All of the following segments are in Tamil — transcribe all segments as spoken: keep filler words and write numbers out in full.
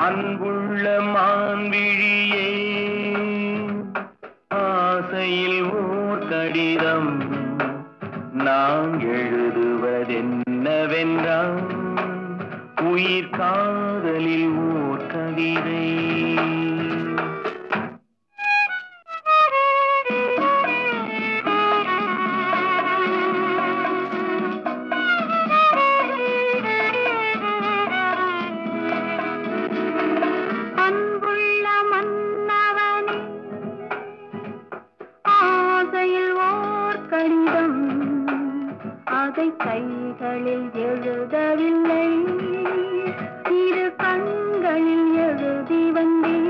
அன்புள்ள மான்விழியே, ஆசையில் ஓர் கடிதம் நான் எழுதுவதென்னவென்றால், உயிர் காதலில் ஓர் கவிதை. அதை கைகளில் எழுதவில்லை, இரு கண்களில் எழுதி வந்தேன்.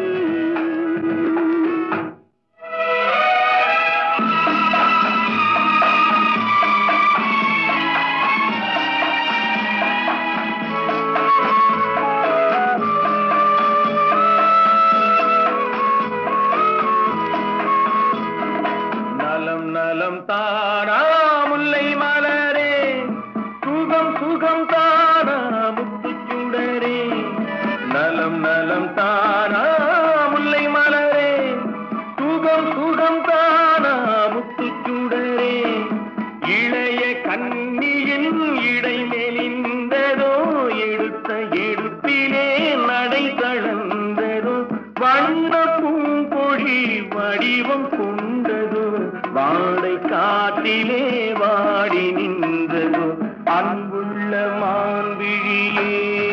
நலம் நலம் தானா முல்லை மலரே, சுகம் சுகம் தானா முத்துச்சுடரே. நலம் நலம் தானா முல்லை மலரே, சுகம் சுகம் தானா முத்துச்சுடரே. இளைய கண்ணியின் இடை மெலிந்ததோ, எடுத்த எடுப்பிலே நடை தளர்ந்ததோ. வண்ண பூங்கொடி வடிவம் கொண்டதோ, வாடை காட்டிலே வாடி நின்றதோ. அன்புள்ள மான்விழியே,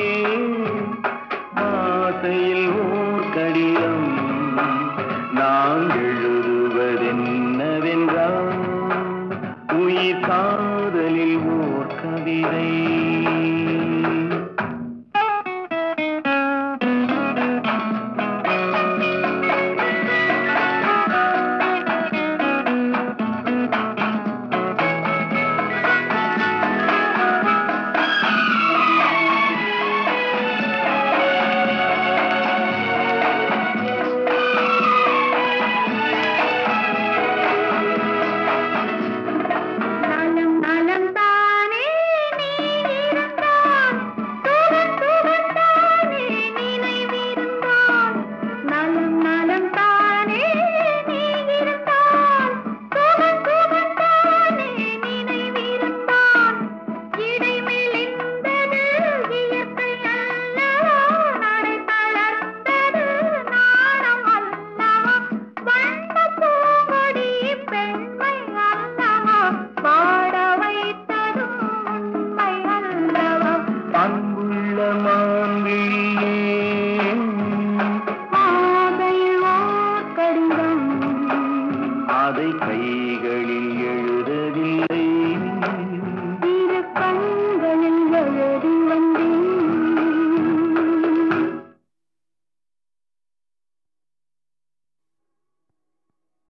ஆசையில் ஓர் கடிதம் நான் எழுதுவதென்னவென்றால், உயிர் காதலில் ஓர் கவிதை. Bye.